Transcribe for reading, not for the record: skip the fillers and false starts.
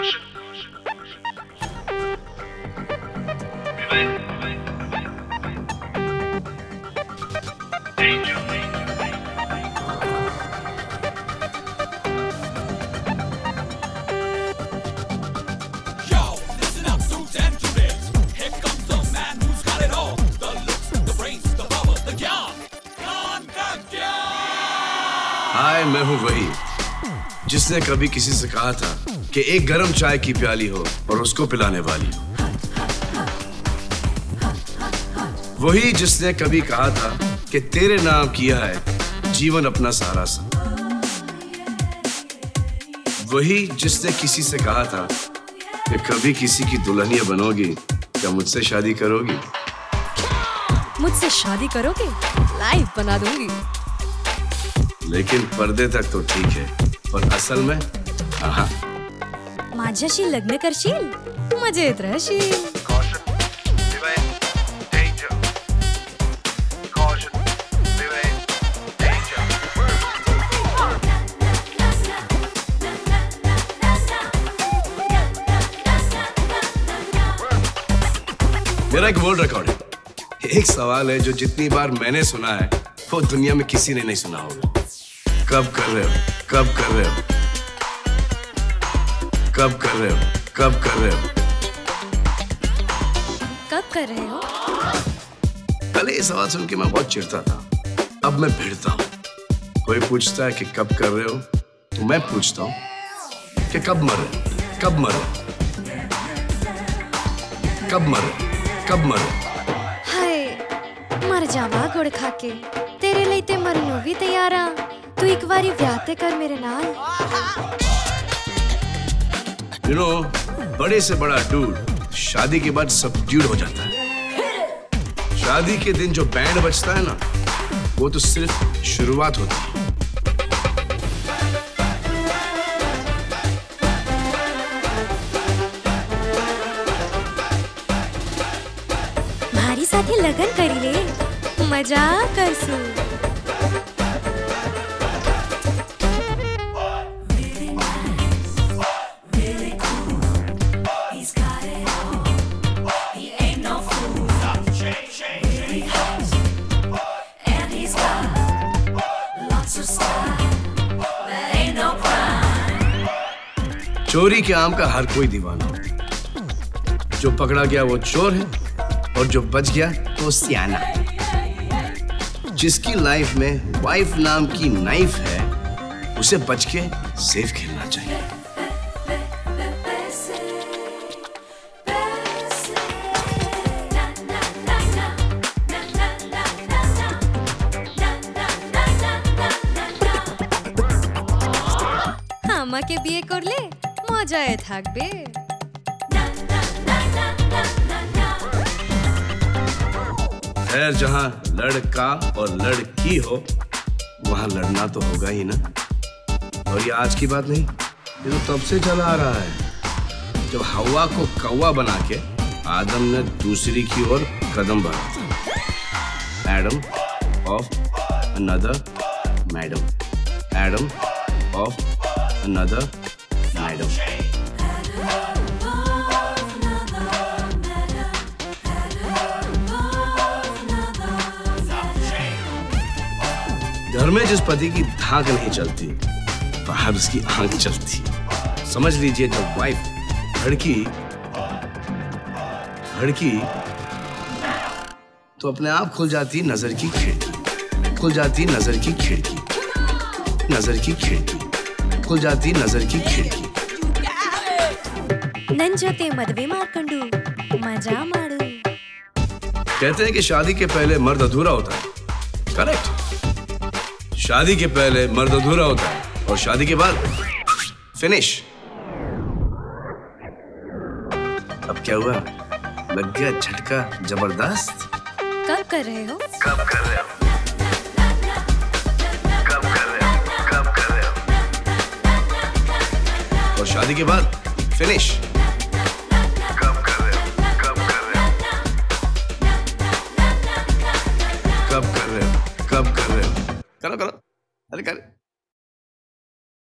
हाय, मैं हूँ वही जिसने कभी किसी से कहा था कि एक गरम चाय की प्याली हो और उसको पिलाने वाली हो। वही जिसने कभी कहा था कि तेरे नाम किया है जीवन अपना सारा सा। वही जिसने किसी से कहा था कि कभी किसी की दुल्हनिया बनोगी, क्या मुझसे शादी करोगी? मुझसे शादी करोगे? लाइव बना दूंगी। लेकिन पर्दे तक तो ठीक है, पर असल में माझ्याशी लग्न करशील? मजेत राहशील। मेरा एक वर्ल्ड रिकॉर्ड है। एक सवाल है जो जितनी बार मैंने सुना है वो दुनिया में किसी ने नहीं सुना होगा। कब कर रहे हो? कब कर रहे हो? कब कर रहे हो? कब कर रहे हो? कब कर रहे हो? पहले ये सवाल सुन के मैं बहुत चिढ़ता था, अब मैं भिड़ता हूँ। कोई पूछता है कि कब कर रहे हो, तो मैं पूछता हूँ कि कब मरे? कब मरे? कब मरे? कब मरे? हाय, मर जावा गुड़ खा के। तेरे लिए ते मरनों भी तैयार आ। तू एक बारी ब्याह ते कर मेरे नाल। You know, बड़े से बड़ा डूड शादी के बाद सबड्यूड हो जाता है। शादी के दिन जो बैंड बजता है ना, वो तो सिर्फ शुरुआत होती है। मारी साथी लगन करी ले, मजा करसू। चोरी के आम का हर कोई दीवाना हो। जो पकड़ा गया वो चोर है और जो बच गया तो सियाना। जिसकी लाइफ में वाइफ नाम की नाइफ है, उसे बच के सेफ खेलना चाहिए। আমাকে বিয়ে করলে মজায় থাকবে। खैर, जहाँ लड़का और लड़की हो वहाँ लड़ना तो होगा ही ना। और ये आज की बात नहीं, ये तो तब से चला आ रहा है जब हवा को कौवा बना के आदम ने दूसरी की ओर कदम बढ़ा था। Adam of another madam, Adam of another madam. घर में जिस पति की धाक नहीं चलती, बाहर उसकी आंख चलती। समझ लीजिए, जब वाइफ धड़की तो अपने आप खुल जाती नजर की खिड़की, खुल जाती नजर की खिड़की, नजर की खिड़की, खुल जाती नजर की खिड़की। नन जोते मदवे मारकंडू मजा मारू। कहते हैं कि शादी के पहले मर्द अधूरा होता है। करेक्ट। शादी के पहले मर्द अधूरा होता है और शादी के बाद फिनिश। अब क्या हुआ? लग गया झटका जबरदस्त। कब कर रहे हो? कब कर रहे हो? कब कर रहे हो? कब कर रहे हो? और शादी के बाद फिनिश।